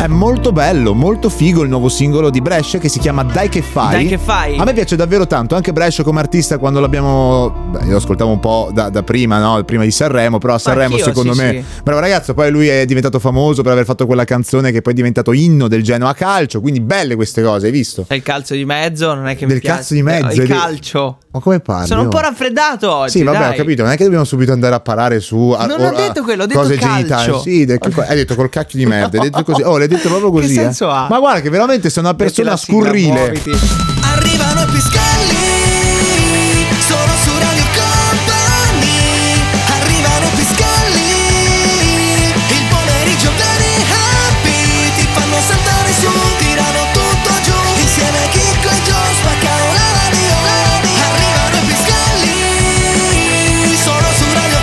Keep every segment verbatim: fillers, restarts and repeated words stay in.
È molto bello, molto figo il nuovo singolo di Brescia che si chiama Dai che fai. Dai che fai. A me piace davvero tanto, anche Brescia come artista quando l'abbiamo... Beh, io lo ascoltavo un po' da, da prima, no? Prima di Sanremo, però a Sanremo Anch'io, secondo sì, me... sì. Bravo ragazzo, poi lui è diventato famoso per aver fatto quella canzone che poi è diventato inno del Genoa Calcio, quindi belle queste cose, hai visto? C'è il calcio di mezzo, non è che Del mi piace. cazzo di mezzo, Il è di- calcio. Ma come parli? Sono un oh? po' raffreddato oggi. Sì, vabbè, dai. ho capito, non è che dobbiamo subito andare a parare su a, Non o- ho detto quello, ho detto cose calcio. genitali. Sì, de- hai detto col cacchio di merda, hai detto così. Oh, l'hai detto proprio così. Che senso eh. ha? Ma guarda che veramente sei una persona Metti la sigla, scurrile. muoviti. Arrivano i Piscalli, sono su Radio Company. Arrivano i Piscalli, il pomeriggio very happy. Ti fanno saltare su, tirano tutto giù. Insieme a Chicco e Gio spaccano la radio. Arrivano i Piscalli, sono su Radio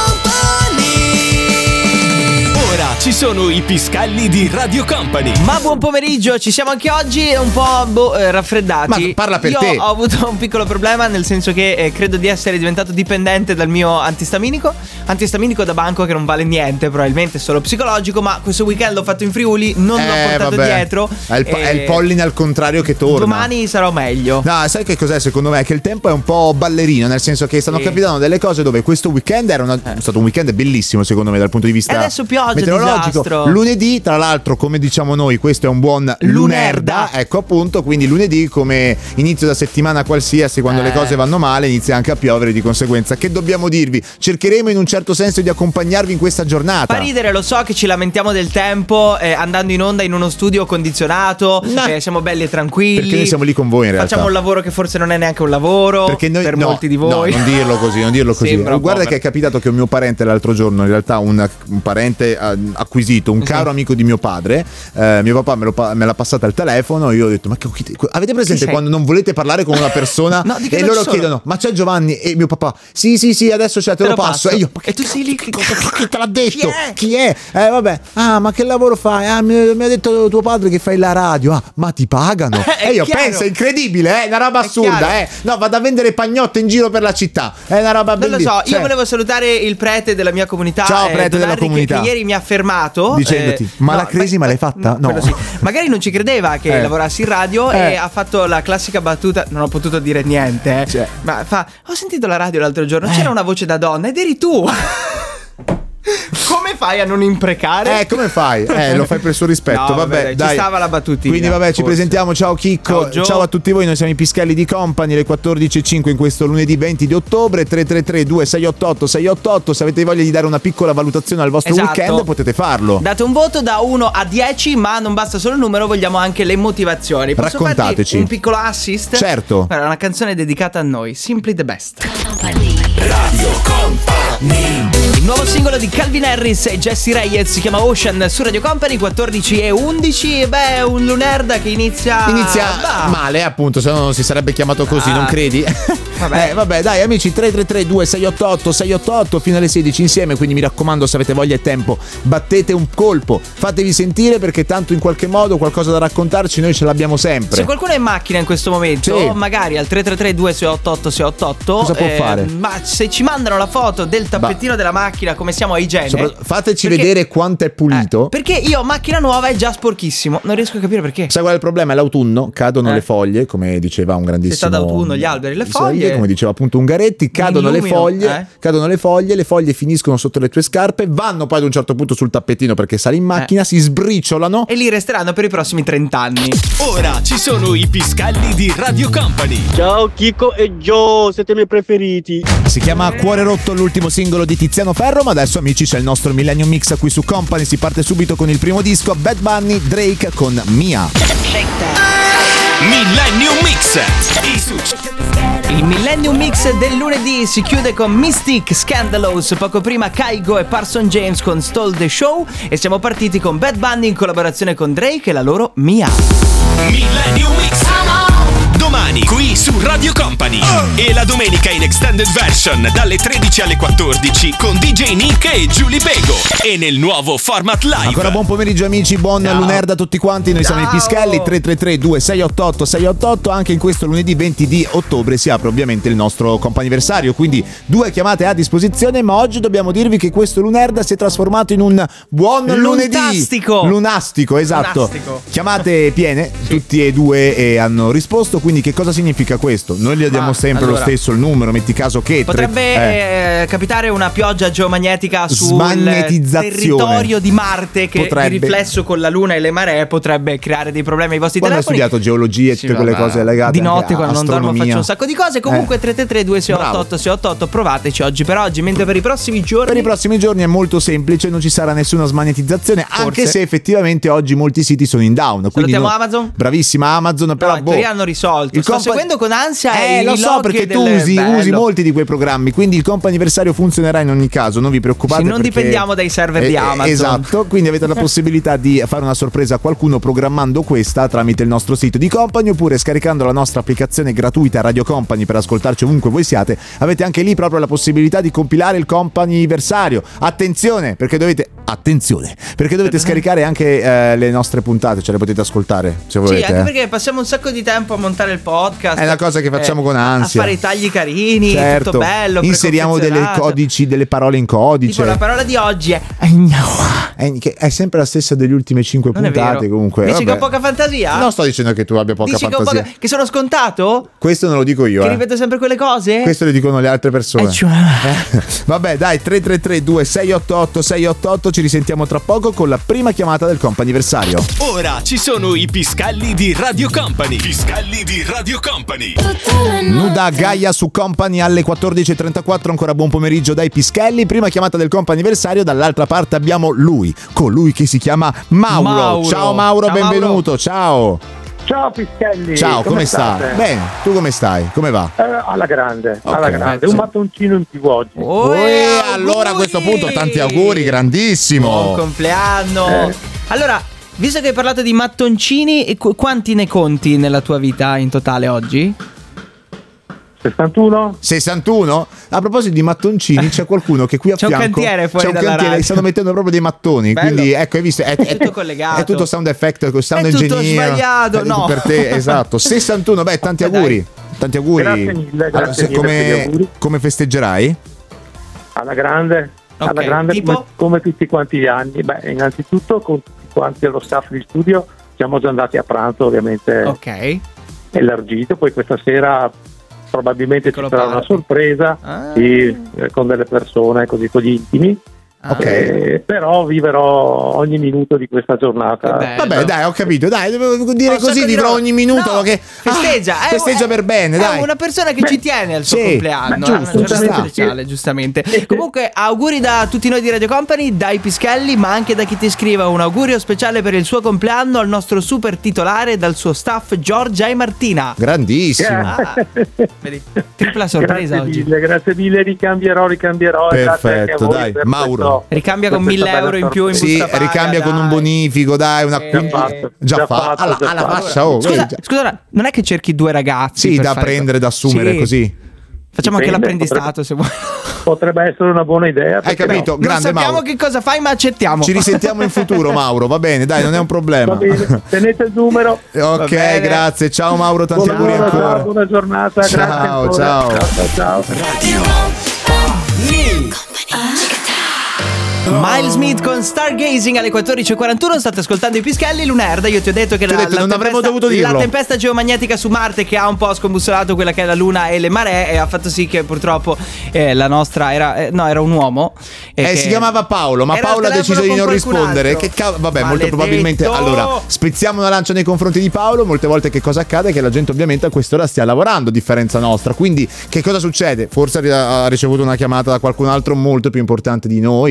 Company. Ora ci sono i Piscalli di Radio Company. Ma buon pomeriggio, ci siamo anche oggi un po' boh, eh, raffreddati. Ma parla per Io te. ho avuto un piccolo problema, nel senso che eh, credo di essere diventato dipendente dal mio antistaminico. Antistaminico da banco che non vale niente, probabilmente è solo psicologico. Ma questo weekend l'ho fatto in Friuli, non l'ho Eh, portato vabbè. dietro. È il, po- è il e polline al contrario che torna. domani sarò meglio. No, sai che cos'è secondo me? Che il tempo è un po' ballerino, nel senso che stanno Sì. capitando delle cose dove questo weekend era una- è stato un weekend bellissimo secondo me dal punto di vista E adesso pioggia, meteorologico. disastro. Lunedì, tra l'altro, come diciamo noi, questo è un buon lunerda, Lunerda. ecco appunto, quindi lunedì come inizio da settimana qualsiasi, quando le Eh. cose vanno male, inizia anche a piovere di conseguenza. Che dobbiamo dirvi? Cercheremo in un certo senso di accompagnarvi in questa giornata. Fa ridere, lo so che ci lamentiamo del tempo eh, andando in onda in uno studio condizionato, No. eh, siamo belli e tranquilli. Perché noi siamo lì con voi in realtà. Facciamo un lavoro che forse non è neanche un lavoro Perché noi, per no, molti di voi. No, non dirlo così, non dirlo così. Sembra un Guarda po', che è capitato che un mio parente l'altro giorno, in realtà un, un parente eh, acquisito, un caro amico di mio padre, eh, mio papà me, lo pa- me l'ha passata al telefono e io ho detto ma che, avete presente sei? quando non volete parlare con una persona No, di che e non loro ci sono? chiedono ma c'è Giovanni e mio papà sì sì sì adesso c'è, te, Te lo lo passo. passo. E io ma E tu sei lì che- chi te l'ha detto? Chi è? Eh vabbè, ah ma che lavoro fai? Ah, mi, mi ha detto tuo padre che fai la radio. Ah ma ti pagano? È E io chiaro. penso, è incredibile, è una roba È assurda, chiaro. eh. No, vado a vendere pagnotte in giro per la città. È una roba Non lo bellissima. so, io Cioè, volevo salutare il prete della mia comunità. Ciao, eh, prete Don della Harry, che- comunità. Che, ieri mi ha fermato Dicendoti, ma la cresima l'hai fatta? No. quello sì. Magari non ci credeva che Eh. lavorassi in radio Eh. e ha fatto la classica battuta. Non ho potuto dire niente, eh. Cioè. Ma fa: ho sentito la radio l'altro giorno, c'era una voce da donna ed eri tu. Come fai a non imprecare? Eh, come fai? Eh, lo fai per il suo rispetto. No, vabbè, vabbè, dai. ci stava la battutina. Quindi, vabbè, ci forse. presentiamo. Ciao Chicco. Ciao, Gio. a tutti voi. Noi siamo i Piscalli di Company. Le quattordici e cinque in questo lunedì venti di ottobre. tre tre tre due sei otto otto sei otto otto. Se avete voglia di dare una piccola valutazione al vostro Esatto. weekend, potete farlo. Date un voto da uno a dieci, ma non basta solo il numero, vogliamo anche le motivazioni. Posso Raccontateci. farti un piccolo assist? Certo. Guarda, una canzone dedicata a noi, Simply the Best. Radio Company. Il nuovo singolo di Calvin Harris e Jesse Reyes si chiama Ocean su Radio Company, quattordici e undici. E beh, un lunerda che inizia Inizia bah. male, appunto, se no non si sarebbe chiamato così, Ah. non credi? Vabbè. Eh, vabbè, dai amici, tre tre tre due sei otto otto sei otto otto fino alle sedici insieme, quindi mi raccomando, se avete voglia e tempo, battete un colpo, fatevi sentire perché tanto in qualche modo qualcosa da raccontarci noi ce l'abbiamo sempre. Se qualcuno è in macchina in questo momento, Sì. magari al tre tre tre due sei otto otto sei otto otto, Cosa può fare? Ma se ci mandano la foto del tappettino della macchina, come siamo a igiene, Sopra- fateci perché- vedere quanto è pulito. Eh, perché io macchina nuova è già sporchissimo, non riesco a capire perché. Sai qual è il problema? È l'autunno, cadono Eh. le foglie, come diceva un grandissimo. Se sta d'autunno, gli alberi, le Sì, foglie. come diceva appunto Ungaretti, cadono le illumino, foglie, eh. cadono le foglie, le foglie finiscono sotto le tue scarpe, vanno poi ad un certo punto sul tappetino perché sali in macchina, si sbriciolano. E lì resteranno per i prossimi trenta anni. Ora ci sono i Piscalli di Radio Company. Ciao Chicco e Gio, siete i miei preferiti. Si chiama Cuore Rotto, l'ultimo singolo di Tiziano Ferro, ma adesso amici c'è il nostro Millennium Mix qui su Company, si parte subito con il primo disco, Bad Bunny, Drake con Mia. Millennium Mix. I succe- Il Millennium Mix del lunedì si chiude con Mystic, Scandalous, poco prima Kygo e Parson James con Stole the Show e siamo partiti con Bad Bunny in collaborazione con Drake e la loro Mia. Millennium Mix. domani qui su Radio Company. E la domenica in extended version dalle tredici alle quattordici con D J Nick e Giulia Pego. E nel nuovo format live. Ancora buon pomeriggio amici, buon Ciao. lunedì a tutti quanti. Noi siamo i Piscalli. Tre tre tre due sei otto otto sei otto otto. Anche in questo lunedì venti di ottobre si apre ovviamente il nostro comp'anniversario, quindi due chiamate a disposizione. Ma oggi dobbiamo dirvi che questo lunedì si è trasformato in un buon lunedì Luntastico. lunastico, esatto. Lunastico. Chiamate piene, tutti e due e hanno risposto. Quindi che cosa significa questo? Noi gli diamo Ma, sempre allora, lo stesso il numero, metti caso che Potrebbe tre- eh. eh, capitare una pioggia geomagnetica sul Smagnetizzazione. territorio di Marte che Potrebbe. di riflesso con la luna e le maree potrebbe creare dei problemi ai vostri Quando hai telefoni. studiato geologia e Sì, tutte quelle vabbè. cose legate di anche notte a quando non dormo astronomia. faccio un sacco di cose. Comunque Eh. tre tre tre due sei otto Bravo. otto sei otto otto, provateci oggi per oggi, mentre per i prossimi giorni Per i prossimi giorni è molto semplice, non ci sarà nessuna smagnetizzazione, anche Forse. se effettivamente oggi molti siti sono in down. Quindi Salutiamo no- Amazon. Bravissima Amazon, però No, in boh, teoria hanno risolto. il Sto compa- seguendo con ansia Eh, i lo so log perché tu delle- usi, bello. usi molti di quei programmi, quindi il comp'anniversario funzionerà in ogni caso, non vi preoccupate. Sì, non perché- dipendiamo dai server di Eh, eh, Amazon. Esatto, quindi avete la possibilità di fare una sorpresa a qualcuno programmando questa tramite il nostro sito di Company, oppure scaricando la nostra applicazione gratuita Radio Company per ascoltarci ovunque voi siate. Avete anche lì proprio la possibilità di compilare il comp'anniversario. Attenzione, perché dovete attenzione, perché dovete scaricare anche eh, le nostre puntate, ce le potete ascoltare se Sì, volete. anche eh. perché passiamo un sacco di tempo a montare il podcast. È una cosa che facciamo con a- ansia. A fare i tagli carini, Certo. tutto bello. Inseriamo delle preconfezionato. codici, delle parole in codice. Tipo la parola di oggi è È, che è sempre la stessa delle ultime cinque Non è puntate vero. comunque. Dici Vabbè. che ho poca fantasia? Non sto dicendo che tu abbia poca Dici che, ho fantasia. poca- che sono scontato? Questo non lo dico io. Che eh. ripeto sempre quelle cose? Questo lo dicono le altre persone. Eh, cioè- Vabbè, dai, tre tre tre due sei otto otto sei otto otto. Ci risentiamo tra poco con la prima chiamata del comp'anniversario. Ora ci sono i Piscalli di Radio Company. Piscalli di Radio Company. Nuda Gaia su Company alle quattordici e trentaquattro. Ancora buon pomeriggio dai Pischelli. Prima chiamata del comp'anniversario. Dall'altra parte abbiamo lui, colui che si chiama Mauro. Mauro. Ciao Mauro, Ciao, benvenuto. Ciao. Ciao Pischelli. Ciao, come, stai? state? Bene, tu come stai? Come va? Eh, alla grande, alla Ok. grande. Un mattoncino in più oggi. Oh, Uè, eh, allora a auguri! questo punto tanti auguri, grandissimo. Buon compleanno. Eh. Allora, visto che hai parlato di mattoncini, e qu- quanti ne conti nella tua vita in totale oggi? sessantuno? sessantuno? A proposito di mattoncini, c'è qualcuno che qui a C'è un fianco cantiere fuori c'è un dalla cantiere, radio. stanno mettendo proprio dei mattoni. Bello. Quindi ecco, hai visto? È, È tutto collegato. È tutto sound effect, sound È tutto engineer. sbagliato, È tutto no. per te, esatto. sessantuno, beh, tanti Eh, dai. auguri. Tanti auguri. Grazie mille, grazie se- mille per come, gli auguri. come festeggerai? Alla grande, Ok, alla grande tipo? come, come tutti quanti gli anni. Beh, innanzitutto con tutti quanti allo staff di studio siamo già andati a pranzo, ovviamente Ok. elargito. Poi questa sera probabilmente Piccolo ci sarà una party. sorpresa Ah. sì, eh, con delle persone così con gli intimi. Ah, Ok. Eh, però vivrò ogni minuto di questa giornata. Che bello. Vabbè, dai, ho capito. Dai, devo dire Ho un così, sacco di vivrò roba. ogni minuto. No, che festeggia, Ah, è- festeggia è- per bene, è dai. una persona che Beh, ci tiene al suo sì, compleanno, ma è una giusto, giornata ci sta. speciale, giustamente. Comunque, auguri da tutti noi di Radio Company, dai Pischelli, ma anche da chi ti scriva un augurio speciale per il suo compleanno al nostro super titolare dal suo staff Giorgia e Martina. Grandissimo. Ah, vedi, tripla sorpresa Grazie oggi. mille, grazie mille, ricambierò, ricambierò. e grazie anche a Perfetto, voi dai, per Mauro. questo- Ricambia per con questa mille bella euro in più in sorpresa. Sì, busta paga, ricambia con dai. un bonifico, dai, una Eh, quindi- già già, fatto, fa- alla, già alla fatto. fascia, oh, Scusa, vedi, già- scusa, ora, non è che cerchi due ragazzi sì, per da fare prendere, da questo? assumere Sì. così. Facciamo anche Dipende, l'apprendistato se vuoi. Potrebbe essere una buona idea. Hai perché capito? no? Grande non sappiamo Mauro. che cosa fai, ma accettiamo. Ci risentiamo in futuro, Mauro. Va bene, dai, non è un problema. Va bene, tenete il numero. Ok, bene. grazie. Ciao Mauro, tanti Buona, auguri buona, ancora. ciao, buona giornata. Ciao, grazie ancora. ciao. ciao, ciao. Miles Smith con Stargazing alle quattordici e quarantuno. State ascoltando i Pischelli. Lunerda, io ti ho detto che Ti ho la, detto, la non avremmo tempesta, dovuto dirlo. la tempesta geomagnetica su Marte, che ha un po' scombussolato quella che è la Luna e le maree, e ha fatto sì che purtroppo eh, la nostra era eh, no, era un uomo. e Eh, che- si chiamava Paolo, ma Era Paolo al ha deciso di telefono non con qualcun rispondere. altro. Che cavolo, vabbè, molto Maledetto. probabilmente. Allora, spezziamo una lancia nei confronti di Paolo. Molte volte che cosa accade? Che la gente ovviamente a quest'ora stia lavorando, a differenza nostra. Quindi, che cosa succede? Forse ha ricevuto una chiamata da qualcun altro molto più importante di noi. No, e forse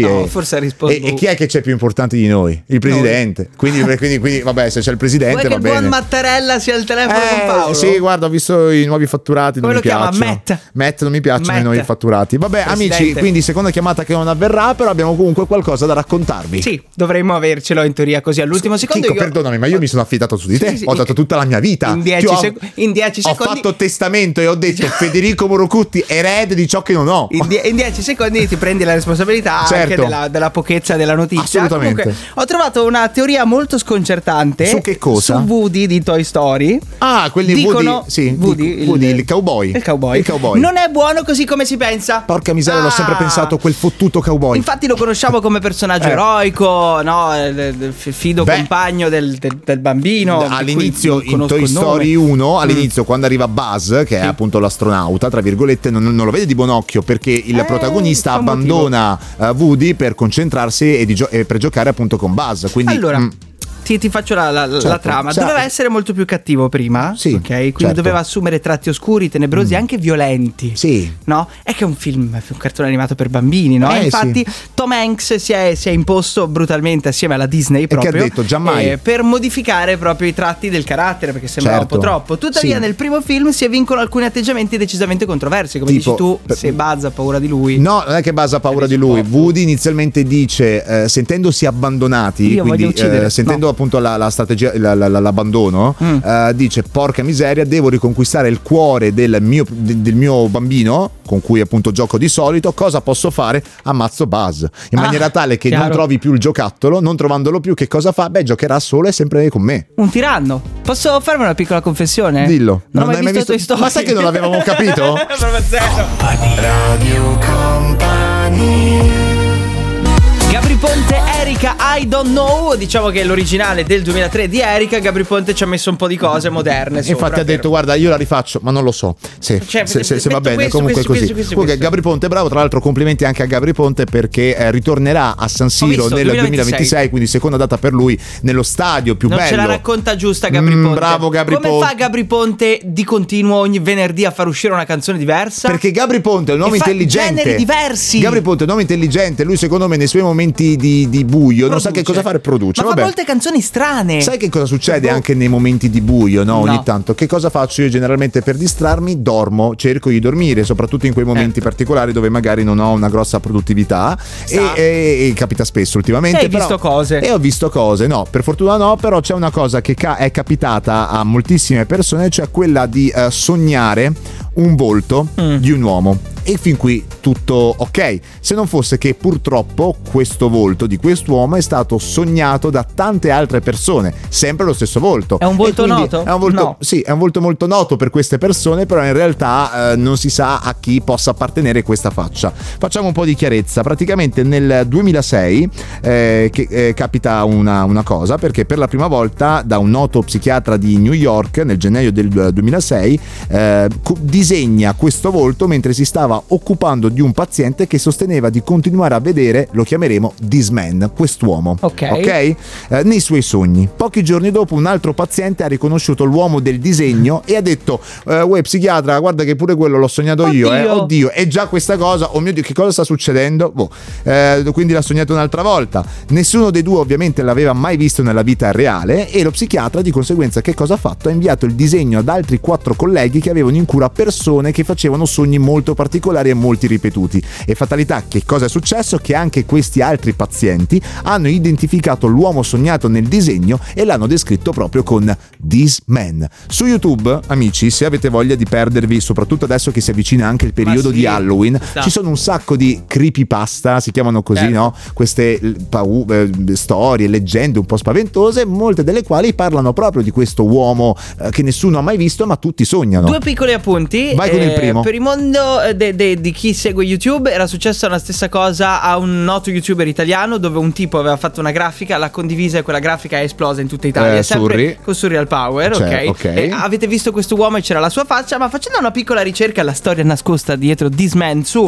forse rispondo. E, e chi è che c'è più importante di noi? Il presidente. Quindi, quindi, quindi, vabbè, se c'è il presidente Vuoi va che bene. il buon Mattarella sia al telefono Eh, con Paolo? sì, guarda, ho visto i nuovi fatturati. Come non lo mi chiama? piacciono. Matt? Matt non mi piacciono Matt. i nuovi fatturati. Vabbè, Presidente. amici, quindi seconda chiamata che non avverrà, però abbiamo comunque qualcosa da raccontarvi. Sì, dovremmo avercelo in teoria così all'ultimo secondo. Chico, io... perdonami, ma io mi sono affidato su di te. Sì, sì, ho dato tutta la mia vita. In dieci Ti ho- sec- in dieci ho secondi- fatto testamento e ho detto Federico Morocutti erede di ciò che non ho. In, die- in dieci secondi ti prendi la responsabilità anche Certo. della, della pochezza della notizia. Assolutamente. Comunque, ho trovato una teoria molto sconcertante. Su che cosa? Su Woody di Toy Story. Ah, quelli Dicono Woody, sì, Woody, dico- Woody, il cowboy. Il cowboy. Il cowboy. Non è buono così come si pensa. Porca miseria, l'ho Ah. sempre pensato quel fottuto cowboy. Infatti lo conosciamo come personaggio Eh. eroico, no? Il- il fido Beh. compagno del, del- del bambino. di cui All'inizio non in conosco Toy il nome. Story uno, all'inizio quando arriva Buzz, che è appunto l'astronauta, tra virgolette, non, non lo vede di buon occhio perché il Eh, protagonista c'è un abbandona eh, Woody per concentrarsi e, di gio- e per giocare appunto con Buzz. Quindi, Allora, mm, ti, ti faccio la, la- la Certo. trama. Sa- Doveva essere molto più cattivo prima. Sì, ok? Quindi certo. doveva assumere tratti oscuri, tenebrosi e anche violenti. sì. No? È che è un film, è un cartone animato per bambini, no? Eh, E infatti sì. Tom Hanks si è, si è imposto brutalmente assieme alla Disney che ha proprio detto, giammai. eh, per modificare proprio i tratti del carattere, perché sembrava Certo. un po' troppo. Tuttavia Sì. nel primo film si evincono alcuni atteggiamenti decisamente controversi. Come Tipo, dici tu, per- se Buzz ha paura di lui. No, non è che Buzz ha paura di lui. Woody inizialmente dice, eh, sentendosi abbandonati, Io voglio quindi uccidere. eh, sentendo No. appunto la, la strategia, la- la- la- l'abbandono, Mm. eh, dice: porca miseria, devo riconquistare il cuore del mio, de- del mio bambino, con cui appunto gioco di solito. Cosa posso fare? Ammazzo Buzz in Ah, maniera tale che chiaro. non trovi più il giocattolo. Non trovandolo più, che cosa fa? Beh, giocherà solo e sempre con me. Un tiranno. Posso farmi una piccola confessione? Dillo. Non, ho hai mai visto, Toy Story. Ma sai che non l'avevamo capito? Proprio zero. Radio Company. Gabry Ponte, Erika, I Don't Know. Diciamo che è l'originale del duemilatré di Erika. Gabry Ponte ci ha messo un po' di cose moderne sopra, Infatti ha per- detto: guarda, io la rifaccio, ma non lo so se, Cioè, se, se- se va metto bene. questo, Comunque questo, così. questo, questo, Comunque, questo. Gabry Ponte, bravo. Tra l'altro, complimenti anche a Gabry Ponte perché eh, ritornerà a San Siro visto, nel duemilaventisei. duemilaventisei, quindi seconda data per lui, nello stadio più Non bello. ce la racconta giusta Gabry Mm, Ponte. bravo Gabry Come Ponte. fa Gabry Ponte di continuo ogni venerdì a far uscire una canzone diversa? Perché Gabry Ponte è un uomo E fa intelligente. generi diversi. Gabry Ponte è un uomo intelligente. Lui, secondo me, nei suoi momenti di, di buio, non sa che cosa fare, produce. Ma Vabbè. fa molte canzoni strane. Sai che cosa succede Boh. anche nei momenti di buio, no? Ogni No. tanto. Che cosa faccio io generalmente per distrarmi? Dormo, cerco di dormire, soprattutto in quei momenti Eh. particolari dove magari non ho una grossa produttività. E, Sa. e- e capita spesso ultimamente. E hai però- visto cose. E ho visto cose, no, per fortuna no, però c'è una cosa che ca- è capitata a moltissime persone, cioè quella di eh, sognare un volto Mm. di un uomo. E fin qui tutto ok, se non fosse che purtroppo questo volto di quest'uomo è stato sognato da tante altre persone, sempre lo stesso volto. È un volto E quindi noto? È un volto, No. Sì, è un volto molto noto per queste persone, però in realtà eh, non si sa a chi possa appartenere questa faccia. Facciamo un po' di chiarezza. Praticamente nel duemilasei eh, che, eh, capita una, una cosa, perché per la prima volta da un noto psichiatra di New York nel gennaio del duemilasei eh, co- disegna questo volto mentre si stava occupando di un paziente che sosteneva di continuare a vedere, lo chiameremo this man, quest'uomo. Ok. Eh, nei suoi sogni. Pochi giorni dopo un altro paziente ha riconosciuto l'uomo del disegno e ha detto eh, uè psichiatra, guarda che pure quello l'ho sognato io, eh. Oddio. Oddio, è già questa cosa, oh mio Dio, che cosa sta succedendo? Boh. Eh, quindi l'ha sognato un'altra volta. Nessuno dei due ovviamente l'aveva mai visto nella vita reale e lo psichiatra di conseguenza che cosa ha fatto? Ha inviato il disegno ad altri quattro colleghi che avevano in cura persone che facevano sogni molto particolari e molti ripetuti. E fatalità, che cosa è successo? Che anche questi altri pazienti hanno identificato l'uomo sognato nel disegno e l'hanno descritto proprio con this man. Su YouTube, amici, se avete voglia di perdervi, soprattutto adesso che si avvicina anche il periodo sì, di Halloween, sta. ci sono un sacco di creepypasta, si chiamano così, Certo. no? Queste eh, pau- eh, storie, leggende un po' spaventose, molte delle quali parlano proprio di questo uomo eh, che nessuno ha mai visto, ma tutti sognano. Due piccoli appunti. Vai con il primo. Per il mondo eh, de- de- di chi segue YouTube era successa la stessa cosa a un noto YouTuber italiano dove un tipo aveva fatto una grafica, l'ha condivisa e quella grafica è esplosa in tutta Italia. Eh, sempre Surri. con Surreal Power, Cioè, ok? ok. E avete visto questo uomo e c'era la sua faccia, ma facendo una piccola ricerca alla storia nascosta dietro This Man su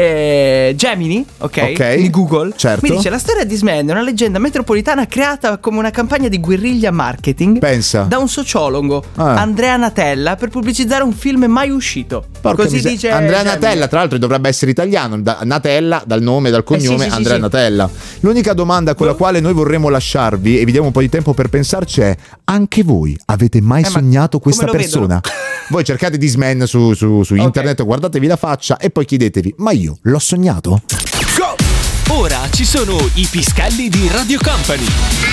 eh, Gemini, ok? Ok. Di Google. Certo. Mi dice la storia di This Man è una leggenda metropolitana creata come una campagna di guerriglia marketing Pensa. da un sociologo, Ah. Andrea Natella, per pubblicizzare un film mai uscito. Porca Così miseria. dice Andrea Gemini. Natella, tra l'altro, dovrebbe essere italiano. Da, Natella, dal nome, dal cognome, Eh sì, sì, Andrea sì, sì. Natella. L'unica domanda con la quale noi vorremmo lasciarvi, e vi diamo un po' di tempo per pensarci, è: anche voi avete mai Eh, ma sognato questa come lo persona? Voi cercate Disman su, su, su internet, guardatevi la faccia e poi chiedetevi: ma io l'ho sognato? Ora ci sono i pischelli di Radio Company.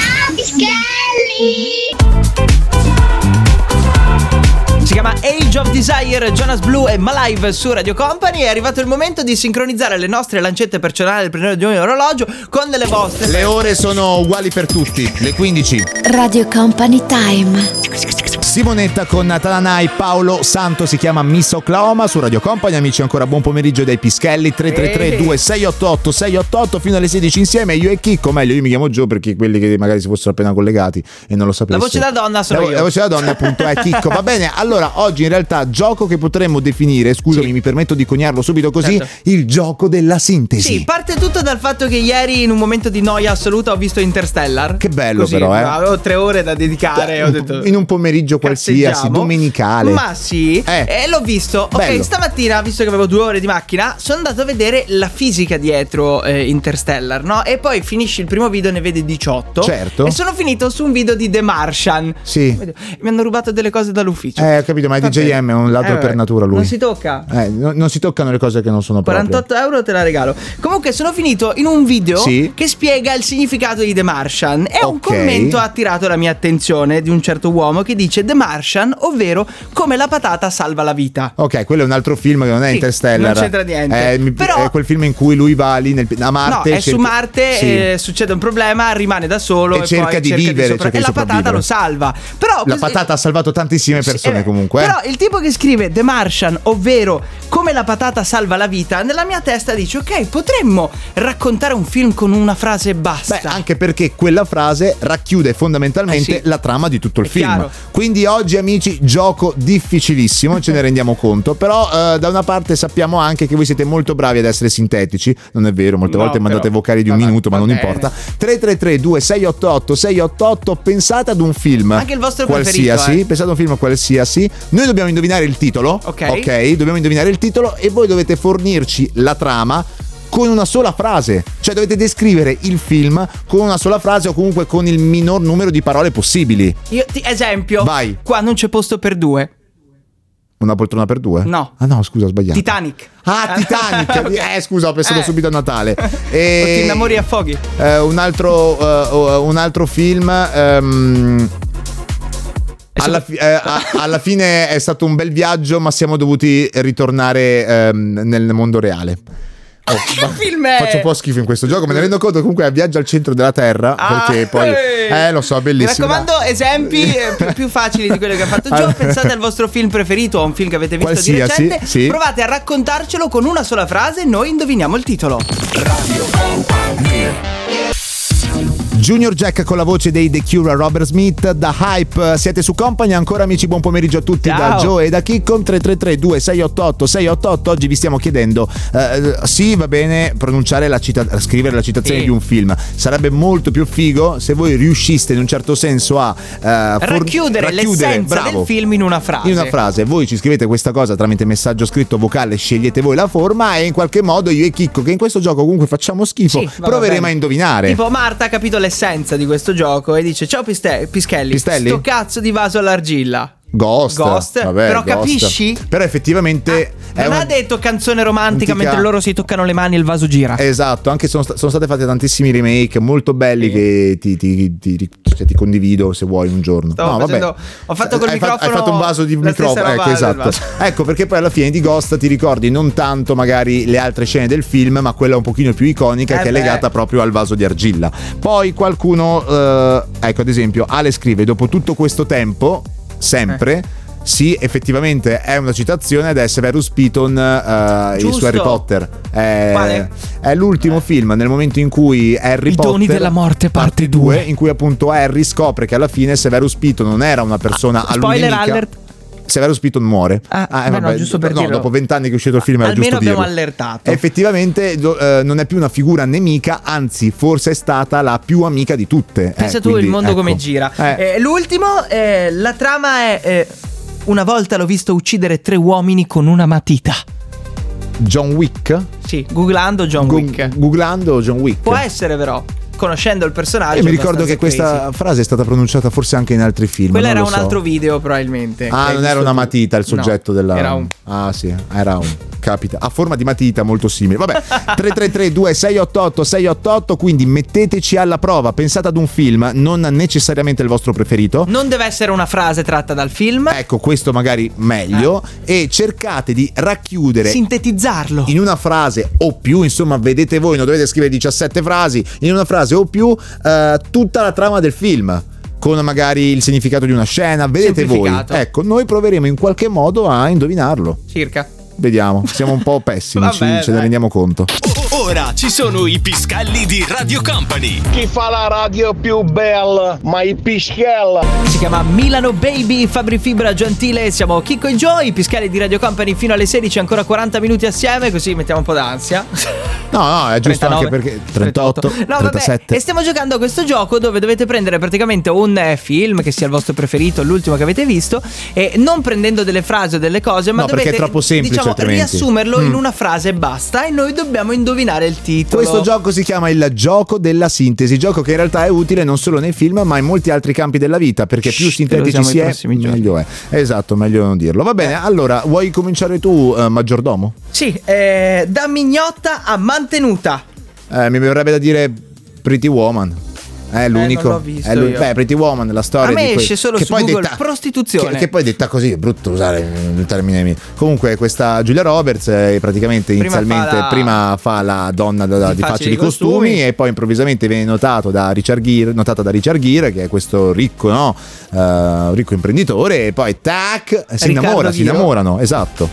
Si chiama Age of Desire, Jonas Blue e Malive su Radio Company. È arrivato il momento di sincronizzare le nostre lancette personali del prenotore di ogni orologio con delle vostre. Le ore sono uguali per tutti, le quindici. Radio Company Time. Simonetta con Talanai, Paolo Santo si chiama Miss Oklahoma su Radio Company. Amici, ancora buon pomeriggio dai Pischelli. Tre tre tre due sei otto otto sei otto otto fino alle sedici insieme io e Chicco. Meglio, io mi chiamo Gio perché quelli che magari si fossero appena collegati e non lo sapessero. La voce da donna sono la, io. La voce da donna appunto è Chicco. Va bene, allora oggi in realtà gioco che potremmo definire, scusami, Sì. mi permetto di coniarlo subito così, Certo. il gioco della sintesi. Sì, parte tutto dal fatto che ieri in un momento di noia assoluta ho visto Interstellar. Che bello. Così, però, eh. avevo tre ore da dedicare e ho detto in un pomeriggio qualsiasi, cazzeggiamo. domenicale. Ma sì, Eh. e l'ho visto. Bello. Ok, stamattina, visto che avevo due ore di macchina, sono andato a vedere la fisica dietro eh, Interstellar, no? E poi finisci il primo video, ne vede diciotto. Certo. E sono finito su un video di The Martian. Sì. Mi hanno rubato delle cose dall'ufficio. Eh, ho capito, ma è Va D J M, è bene. un ladro Eh, per vabbè. natura lui. Non si tocca. Eh, no- non si toccano le cose che non sono proprie. quarantotto euro te la regalo. Comunque sono finito in un video Sì. che spiega il significato di The Martian. E un Ok. commento ha attirato la mia attenzione di un certo uomo che dice The Martian, ovvero come la patata salva la vita. Ok, quello è un altro film che non è Sì, Interstellar. non c'entra niente. È, mi- Però- è quel film in cui lui va lì nel, a Marte. No, è su cerca- Marte, Sì. eh, succede un problema, rimane da solo E e, cerca poi di cerca vivere, sopra- cerca e di la patata sopravvivere. lo salva. Però La così- patata ha salvato tantissime persone, Sì, eh, comunque. eh. Però il tipo che scrive The Martian, ovvero come la patata salva la vita, nella mia testa dice ok, potremmo raccontare un film con una frase e basta. Beh, anche perché quella frase racchiude fondamentalmente Eh sì. la trama di tutto il È film. chiaro. Quindi oggi, amici, gioco difficilissimo, ce ne rendiamo conto. Però eh, da una parte sappiamo anche che voi siete molto bravi ad essere sintetici. Non è vero, molte No, volte mandate però- vocali di un vabbè, minuto, ma va non bene. importa. tre tre tre due sei otto otto sei otto otto. Pensate ad un film Anche il vostro qualsiasi, preferito, eh. pensate a un film qualsiasi. Noi dobbiamo indovinare il titolo. Ok. Ok, dobbiamo indovinare il titolo e voi dovete fornirci la trama con una sola frase. Cioè dovete descrivere il film con una sola frase o comunque con il minor numero di parole possibili. Io ti, esempio, Vai. qua non c'è posto per due. Una poltrona per due? No. Ah no, scusa, ho sbagliato. Titanic. Ah, Titanic. Ok. Eh, scusa, ho pensato Eh. subito a Natale. O E... ti innamori a foghi. eh, un altro eh, un altro film ehm, alla, fi- eh, a- alla fine è stato un bel viaggio, ma siamo dovuti ritornare ehm, nel mondo reale. Oh, Che ma- film è? Faccio un po' schifo in questo gioco, me ne rendo conto. Comunque è Viaggio al centro della Terra. Ah, perché poi eh. eh lo so, bellissimo. Mi raccomando, esempi eh, più, più facili di quelli che ha fatto Gio. Allora. Pensate al vostro film preferito o a un film che avete visto di Qualsiasi, recente. sì. Provate a raccontarcelo con una sola frase e noi indoviniamo il titolo. Junior Jack con la voce dei The Cure, Robert Smith, da Hype. Siete su Company, ancora amici, buon pomeriggio a tutti. Ciao. Da Joe e da Chicco. Tre tre tre due sei otto otto sei otto otto. Oggi vi stiamo chiedendo eh, sì, va bene pronunciare la cita- scrivere la citazione Sì. di un film. Sarebbe molto più figo se voi riusciste in un certo senso a eh, for- Racchiudere, l'essenza bravo, del film in una frase. in una frase. Voi ci scrivete questa cosa tramite messaggio scritto vocale, scegliete voi la forma e in qualche modo io e Chicco, che in questo gioco comunque facciamo schifo, Sì, va proveremo bene. a indovinare. Tipo Marta ha capito l'essenza di questo gioco e dice ciao Piste- Pischelli, Pistelli? sto cazzo di vaso all'argilla. Ghost, Ghost, vabbè, però Ghost. capisci? Però effettivamente è Non una- ha detto canzone romantica antica- mentre loro si toccano le mani e il vaso gira. Esatto, anche sono, sta- sono state fatte tantissimi remake molto belli Sì. che ti, ti- ti- cioè, ti condivido se vuoi un giorno. Stavo No, vabbè. facendo- ho fatto col hai fa- microfono hai fatto un vaso di la stessa microfono, roba ecco, del esatto. vaso. Ecco perché poi alla fine di Ghost ti ricordi non tanto magari le altre scene del film, ma quella un pochino più iconica Eh che è beh. legata proprio al vaso di argilla. Poi qualcuno, eh, ecco ad esempio, Ale scrive: dopo tutto questo tempo, sempre. Eh. Sì, effettivamente è una citazione ed è Severus Piton eh, Giusto. su Harry Potter. È, Quale? è l'ultimo film nel momento in cui Harry I Potter doni della morte, parte due. in cui appunto Harry scopre che alla fine Severus Piton non era una persona a lui Spoiler nemica. alert. Severus Piton muore. Ah, beh, no, giusto per no, dirlo. dopo vent'anni che è uscito il film era Almeno giusto abbiamo dirlo. allertato. Effettivamente do- eh, non è più una figura nemica, anzi forse è stata la più amica di tutte. Pensa Eh, tu quindi, il mondo ecco. come gira. Eh. Eh, l'ultimo, eh, la trama è eh, una volta l'ho visto uccidere tre uomini con una matita. John Wick? Sì, googlando John Gu- Wick. Googlando John Wick. Può essere però, conoscendo il personaggio. E mi ricordo che abbastanza questa crazy. frase è stata pronunciata forse anche in altri film. Quello non era lo un so. altro video probabilmente. Ah, che non hai era visto una tu. matita il soggetto No, della. era un. Ah, sì, era un. Capita. A forma di matita molto simile. Vabbè, tre tre tre due sei otto otto sei otto otto, quindi metteteci alla prova. Pensate ad un film, non necessariamente il vostro preferito. Non deve essere una frase tratta dal film. Ecco, questo magari meglio. E cercate di racchiudere Sintetizzarlo. in una frase o più, insomma, vedete voi, non dovete scrivere diciassette frasi, in una frase o più eh, tutta la trama del film, con magari il significato di una scena, vedete voi. Semplificato. Ecco, noi proveremo in qualche modo a indovinarlo. Circa. Vediamo, siamo un po' pessimi, ci, Vabbè, ce ne dai. rendiamo conto. Ora ci sono i piscalli di Radio Company. Chi fa la radio più bella? Ma i pischella. Si chiama Milano Baby, Fabri Fibra Gentile. Siamo Chicco e Joy, i piscali di Radio Company fino alle sedici, ancora quaranta minuti assieme, così mettiamo un po' d'ansia. No, no, è giusto trentanove, anche perché trentotto, trentotto. No, trentasette. vabbè, e stiamo giocando a questo gioco dove dovete prendere praticamente un eh, film che sia il vostro preferito, l'ultimo che avete visto, e non prendendo delle frasi o delle cose, ma No, perché dovete è troppo semplice, diciamo, altrimenti. riassumerlo Mm. in una frase e basta, e noi dobbiamo indovinare il titolo. Questo gioco si chiama il gioco della sintesi, gioco che in realtà è utile non solo nei film ma in molti altri campi della vita, perché più Shh, sintetici che lo usiamo si i è, prossimi giorni. meglio è. Esatto, meglio non dirlo. Va bene, allora, vuoi cominciare tu, eh, maggiordomo? Sì, eh, da mignotta a mantenuta. Eh, mi verrebbe da dire Pretty Woman. È l'unico. non l'ho visto è l'unico- io. Beh, Pretty Woman, la storia A me di que- esce solo che su poi Google detta- prostituzione. Che, che poi detta così è brutto usare il termine mio. Comunque questa Giulia Roberts eh, praticamente Prima inizialmente fa la- prima fa la donna da- da- Di di facili facili costumi, costumi e poi improvvisamente viene notato da Richard Gere, notata da Richard Gere, che è questo ricco, no? Eh, ricco imprenditore, e poi tac, si Riccardo innamora, si Ghiro. innamorano, esatto.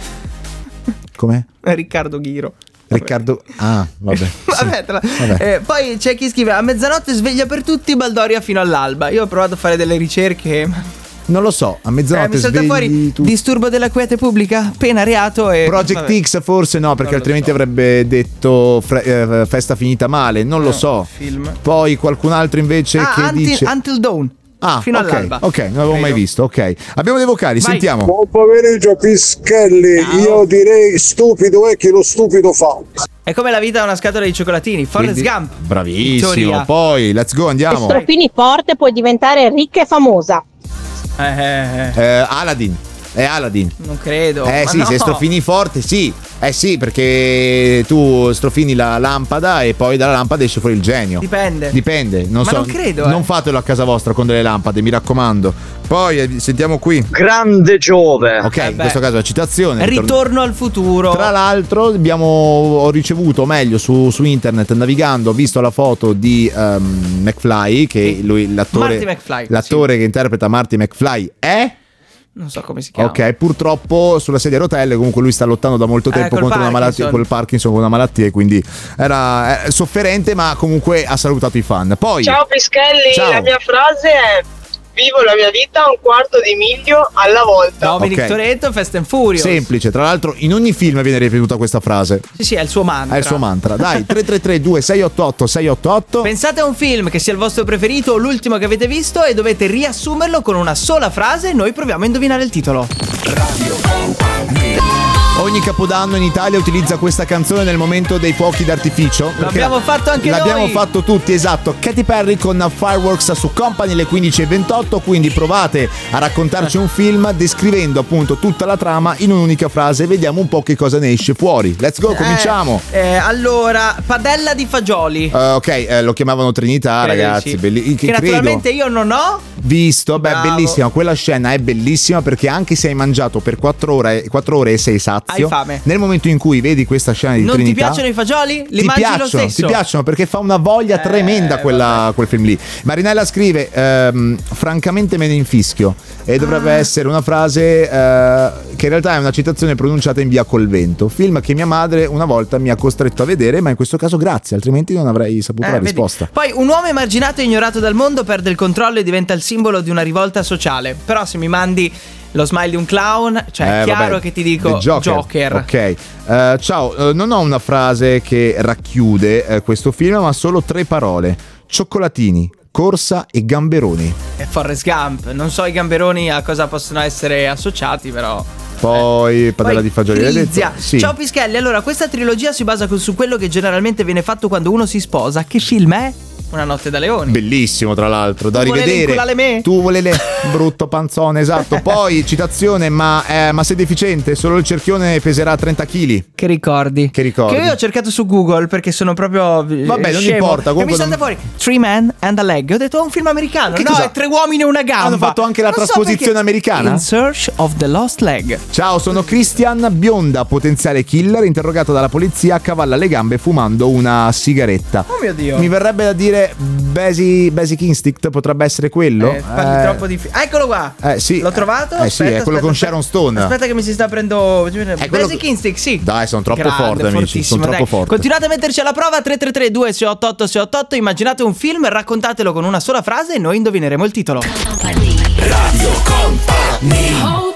Com'è? Eh, Riccardo Ghiro. Riccardo. Ah, vabbè. Vabbè, tra- Vabbè. Eh, poi c'è chi scrive: a mezzanotte sveglia per tutti, Baldoria fino all'alba. Io ho provato a fare delle ricerche. Non lo so, a Eh, mezzanotte mi salta svegli fuori tu. disturbo della quiete pubblica, pena reato e Project vabbè. X forse no, perché Non lo altrimenti so. avrebbe detto fre- eh, festa finita male, non lo No, so. film. Poi qualcun altro invece Ah, che until, dice Until Dawn. Ah, fino ok, all'alba. ok, non l'avevo mai Credo. visto, ok. Abbiamo dei vocali, Vai. sentiamo. Buon pomeriggio Pischelli. Ciao. Io direi stupido è chi lo stupido fa. È come la vita è una scatola di cioccolatini. Forrest Quindi- Gump. In Bravissimo, teoria. poi let's go, andiamo. Stropini forte puoi diventare ricca e famosa. Eh, eh, eh, Eh, Aladdin. È Aladdin. non credo. Eh Ma sì, no. se strofini forte, sì. Eh sì, perché tu strofini la lampada e poi dalla lampada esce fuori il genio. Dipende. Dipende, non Ma so. non credo, eh. Non fatelo a casa vostra con delle lampade, mi raccomando. Poi eh, sentiamo qui. Grande Giove. Ok, Eh in beh. questo caso la citazione. ritorno- Ritorno al futuro. Tra l'altro abbiamo ho ricevuto, o meglio, su, su internet navigando, ho visto la foto di ehm, McFly, che Sì. lui, l'attore, Marty McFly, l'attore che interpreta Marty McFly è... Non so come si chiama. Ok, purtroppo sulla sedia a rotelle, comunque lui sta lottando da molto Eh, tempo col contro una malattia, Parkinson. col Parkinson, con una malattia, e quindi era eh, sofferente, ma comunque ha salutato i fan. Poi Ciao Pischelli, Ciao. la mia frase è: vivo la mia vita un quarto di miglio alla volta. Dominic Ok. Toretto, Fast and Furious. semplice, tra l'altro in ogni film viene ripetuta questa frase. Sì, sì, è il suo mantra. È il suo mantra. Dai, tre tre tre due sei otto otto sei otto otto. Pensate a un film che sia il vostro preferito o l'ultimo che avete visto e dovete riassumerlo con una sola frase e noi proviamo a indovinare il titolo. Ogni capodanno in Italia utilizza questa canzone nel momento dei fuochi d'artificio. perché L'abbiamo fatto anche L'abbiamo noi. fatto tutti, esatto. Katy Perry con Fireworks su Company alle quindici e ventotto. Quindi provate a raccontarci un film descrivendo appunto tutta la trama in un'unica frase e vediamo un po' che cosa ne esce fuori. Let's go, cominciamo. Eh, eh, allora, padella di fagioli. Eh, ok, eh, lo chiamavano Trinità, Credo di ragazzi. sì. belli- che Che credo. naturalmente io non ho. Visto, beh, Bravo. bellissima. Quella scena è bellissima perché anche se hai mangiato per quattro ore, quattro ore e sei sazio, Hai fame. nel momento in cui vedi questa scena di Non ti Trinità, piacciono i fagioli? Li ti mangi piacciono, lo stesso. ti piacciono perché fa una voglia Eh, tremenda quella- vabbè. quel film lì. Marinella scrive: ehm, francamente me ne infischio. E dovrebbe Ah. essere una frase eh, che in realtà è una citazione pronunciata in Via col Vento, film che mia madre una volta mi ha costretto a vedere, ma in questo caso grazie, altrimenti non avrei saputo Eh, la vedi. risposta. Poi un uomo emarginato e ignorato dal mondo perde il controllo e diventa il simbolo di una rivolta sociale. Però se mi mandi lo smile di un clown, cioè è Eh, chiaro vabbè, che ti dico The Joker. Joker. Ok. Eh, ciao, eh, non ho una frase che racchiude eh, questo film, ma solo tre parole: cioccolatini, corsa e gamberoni. È Forrest Gump. Non so i gamberoni a cosa possono essere associati, però Poi padella Poi di fagioli, l'hai detto? Lizia. Sì. Ciao Pischelli, allora questa trilogia si basa su quello che generalmente viene fatto quando uno si sposa. Che film è? Una notte da leoni. Bellissimo, tra l'altro, da Tu volevi rivedere. inculare me? Tu volevi brutto panzone, esatto. Poi citazione, ma, eh, ma sei deficiente, solo il cerchione peserà trenta chili. Che ricordi? Che ricordi? Che io ho cercato su Google perché sono proprio eh, Vabbè, non scemo. importa, E comunque mi salta non- fuori Three Men and a Leg. Ho detto, è un film americano. Che no, cosa? è tre uomini e una gamba. Hanno fatto anche la Non so trasposizione perché. americana? In Search of the Lost Leg. Ciao, sono Christian, bionda, potenziale killer, interrogato dalla polizia, accavalla le gambe fumando una sigaretta. Oh mio Dio. Mi verrebbe da dire Basic, Basic Instinct, potrebbe essere quello? Eh, parli Eh, troppo di fi- Eccolo qua. Eh, sì. L'ho trovato. Eh, sì, è quello con Sharon Stone. Aspetta che mi si sta aprendo quello Basic che- Instinct, sì. Dai, sono troppo Grande, forte, amici. fortissimo, Sono troppo dai. forte. Continuate a metterci alla prova. Tre tre tre due sei otto otto sei otto otto. Immaginate un film, raccontatelo con una sola frase e noi indovineremo il titolo. Radio Company.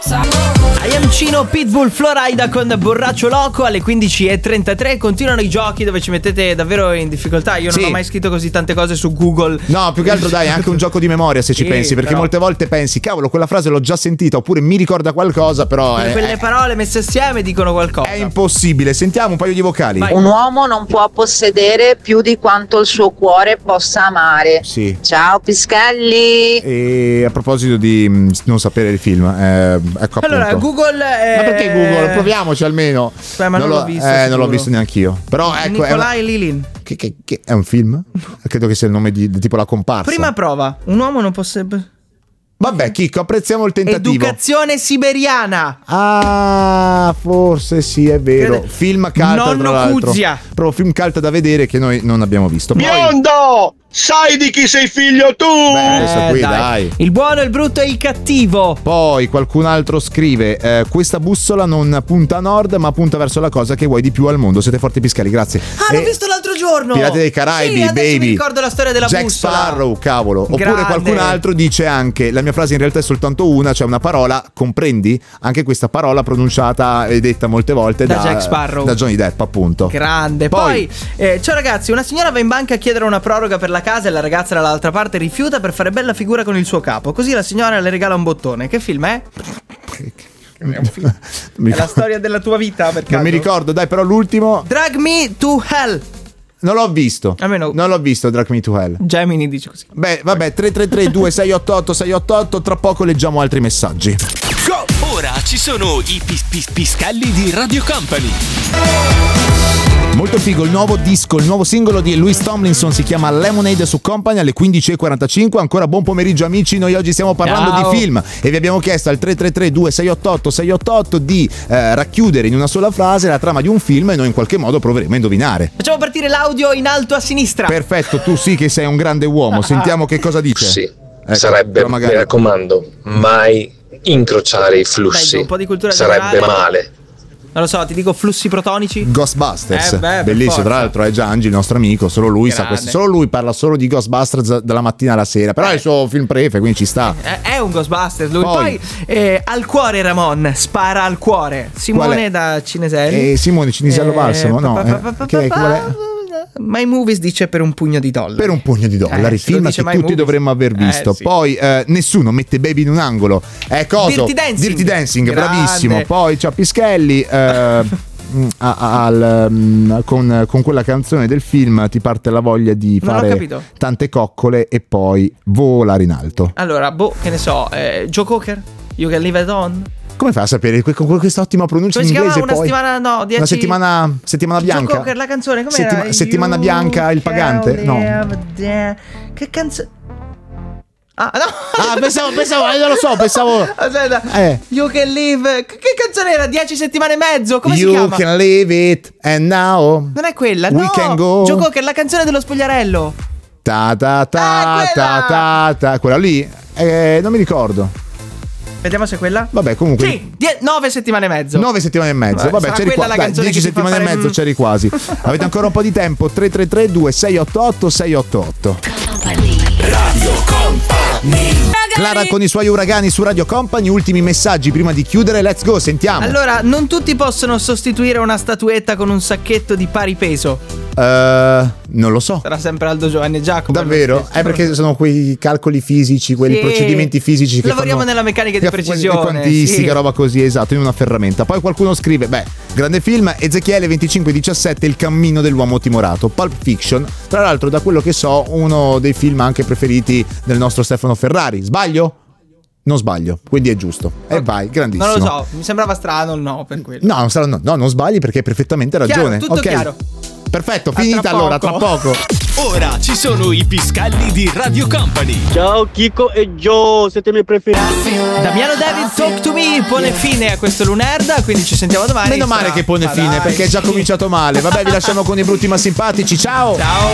I am Cino, Pitbull, Florida con Borraccio Loco alle quindici e trentatré. Continuano i giochi dove ci mettete davvero in difficoltà. Io non Sì. ho mai scritto così tante cose su Google. No, più che altro dai, è anche un gioco di memoria se ci Sì, pensi, perché però- molte volte pensi, cavolo, quella frase l'ho già sentita, oppure mi ricorda qualcosa, però è, Quelle è- parole messe assieme dicono qualcosa. è impossibile. Sentiamo un paio di vocali. Vai. Un uomo non può possedere più di quanto il suo cuore possa amare. Sì. Ciao Pischelli. E a proposito di mh, non sapere il film, eh, ecco Allora, appunto. Google è... Ma perché Google? Proviamoci almeno. Beh, ma non l'ho visto, Eh, non l'ho sicuro. visto neanch'io. Però ecco, è, una- Nicolai Lilin. che, che- che- è un film? Credo che sia il nome di, di tipo la comparsa. Prima prova. Un uomo non possiede... Vabbè, Chicco, apprezziamo il tentativo. Educazione siberiana. Ah, forse sì, è vero. Crede- Film cult, Nonno tra l'altro. Cuzia. Proprio film cult da vedere che noi non abbiamo visto. Poi, Biondo! Sai di chi sei figlio tu? beh, adesso Eh, qui, dai. Il buono, il brutto e il cattivo. Poi qualcun altro scrive eh, questa bussola non punta a nord ma punta verso la cosa che vuoi di più al mondo. Siete forti Piscali, grazie. Ah, l'ho E- visto l'altro giorno. Pirati dei Caraibi, sì, adesso baby. mi ricordo la storia della Jack bussola. Sparrow, cavolo. Oppure Grande. qualcun altro dice anche la mia frase in realtà è soltanto una, cioè una parola, comprendi? Anche questa parola pronunciata e detta molte volte Da da, Jack Sparrow. da Johnny Depp, appunto. Grande. Poi, Poi- eh, ciao ragazzi, una signora va in banca a chiedere una proroga per la casa e la ragazza dall'altra parte rifiuta per fare bella figura con il suo capo. Così la signora le regala un bottone. Che film è? Mi È la ricordo- storia della tua vita, per non mi caso? ricordo, dai, però l'ultimo Drag Me to Hell. non l'ho visto. Almeno- Non l'ho visto, Drag Me to Hell. Gemini dice così. Beh, vabbè, tre tre tre due sei otto otto sei otto otto, tra poco leggiamo altri messaggi. Ora ci sono i pis- pis- piscalli di Radio Company. Molto figo il nuovo disco, il nuovo singolo di Louis Tomlinson si chiama Lemonade su Company alle quindici e quarantacinque. Ancora buon pomeriggio amici, noi oggi stiamo parlando Ciao. di film e vi abbiamo chiesto al tre tre tre due sei otto otto sei otto otto di eh, racchiudere in una sola frase la trama di un film e noi in qualche modo proveremo a indovinare. Facciamo partire l'audio in alto a sinistra. Perfetto, tu sì che sei un grande uomo, sentiamo che cosa dice. Sì, Ecco, sarebbe, però magari- mi raccomando, mai incrociare i flussi. Dai, un po' di cultura sarebbe generale. male. Non lo so, ti dico flussi protonici. Ghostbusters, Eh beh, per bellissimo, forza. tra l'altro è Giangi, il nostro amico, solo lui sa Grande. questo, solo lui parla solo di Ghostbusters dalla mattina alla sera, però è il suo film prefe, quindi ci sta. Eh, È un Ghostbusters lui. Poi- Poi, eh, al cuore Ramon, spara al cuore. Qual Simone è? da Cineselli. E Simone Cinisello Balsamo, no? pa- pa- pa- eh, pa- che- pa- che qual è? My Movies dice per un pugno di dollari. Per un pugno di dollari, Eh, se lo film dice che My tutti Movies. dovremmo aver visto. Eh, sì. Poi eh, nessuno mette Baby in un angolo. È coso? Dirty Dancing. Dirty Dancing, Grande. bravissimo. Poi c'è Pischelli. eh, mm, a- a- al, mm, con, con quella canzone del film ti parte la voglia di Non ho fare capito. tante coccole e poi volare in alto. Allora, boh, che ne so, eh, Joe Cocker, You Can Leave It On. Come fai a sapere que- con questa ottima pronuncia Come in si chiama? inglese? Una poi? settimana, no, dieci... Una settimana, settimana Joe bianca. Cocker, la canzone, com'era? Settima- settimana You bianca, il pagante? can No. live there. Che canzone? Ah, no. Ah, pensavo, pensavo, eh, non lo so, pensavo. Aspetta. Eh. You Can Live. Che, che canzone era? Dieci settimane e mezzo. Come You si chiama? can leave it and now Non è quella, we no. can go. Joe Cocker, la canzone dello spogliarello. ta ta ta Ah, ta ta ta quella lì eh, non mi ricordo. Vediamo se è quella. Vabbè, comunque Sì, die- nove settimane e mezzo. nove settimane e mezzo. Vabbè, Vabbè, sarà c'eri quella qua. la Dai, canzone dieci che ti fa settimane e fare- mezzo, c'eri quasi. Avete ancora un po' di tempo. tre tre tre due sei otto otto sei otto otto. Radio Company. Clara con i suoi uragani su Radio Company. Ultimi messaggi prima di chiudere, let's go, sentiamo. Allora, non tutti possono sostituire una statuetta con un sacchetto di pari peso. Uh, non lo so. Sarà sempre Aldo, Giovanni e Giacomo. Davvero? È perché sono quei calcoli fisici, quei Sì. procedimenti fisici che Lavoriamo fanno, nella meccanica di che- precisione, quantistica, sì. roba così, esatto, in una ferramenta. Poi qualcuno scrive, beh, grande film, Ezechiele venticinque diciassette, Il cammino dell'uomo timorato, Pulp Fiction, tra l'altro da quello che so uno dei film anche preferiti del nostro Stefano Ferrari. Sbaglio? Non sbaglio, quindi è giusto. E vai, grandissimo. Non lo so, mi sembrava strano il no per quello. No, non, sarà- no, no, non sbagli perché hai perfettamente ragione. Chiaro, tutto Ok. chiaro. Perfetto, finita tra allora, poco. tra poco. Ora ci sono i piscalli di Radio Company. Ciao Chico e Joe, siete i miei preferiti. Damiano David, Talk to Me pone fine a questo Lunarda, quindi ci sentiamo domani. Meno male Sarà- che pone Ma fine dai, perché è già sì. cominciato male. Vabbè, vi lasciamo con i brutti ma simpatici. Ciao. Ciao.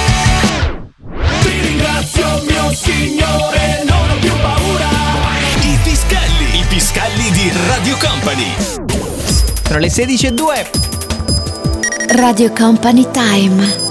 Ti ringrazio mio signore, non ho più paura. I piscalli, i piscalli di Radio Company. Tra le sedici e due. Radio Company Time.